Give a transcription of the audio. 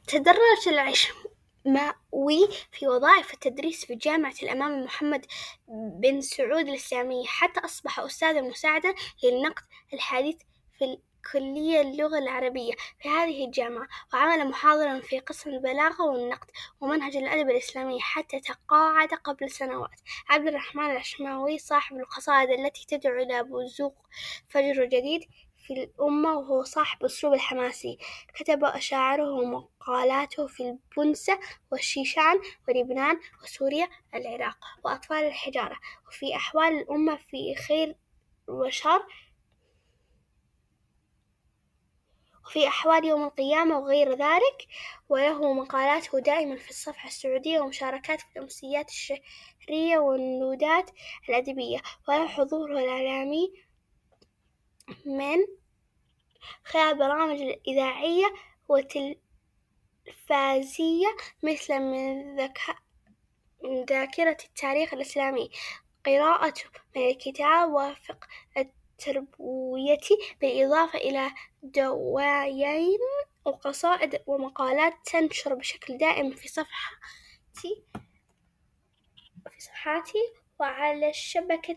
تدرج العشماوي في وظائف التدريس في جامعة الإمام محمد بن سعود الإسلامية حتى أصبح أستاذاً مساعداً للنقد الحديث في كلية اللغة العربية في هذه الجامعة، وعمل محاضراً في قسم البلاغة والنقد ومنهج الأدب الإسلامي حتى تقاعد قبل سنوات. عبد الرحمن العشماوي صاحب القصائد التي تدعو إلى بزوغ فجر جديد في الأمة، وهو صاحب أسلوب الحماسي. كتب أشعاره ومقالاته في البنسة والشيشان ولبنان وسوريا العراق وأطفال الحجارة وفي أحوال الأمة في خير وشر وفي أحوال يوم القيامة وغير ذلك. وله مقالاته دائما في الصفحة السعودية ومشاركات في الأمسيات الشهرية والندوات الأدبية، وله حضوره الإعلامي من خلال برامج الإذاعية والتلفزية مثل من ذاكرة التاريخ الإسلامي، قراءته من الكتاب وفقه التربوية، بالإضافة إلى دواوين وقصائد ومقالات تنشر بشكل دائم في صفحاتي وعلى الشبكة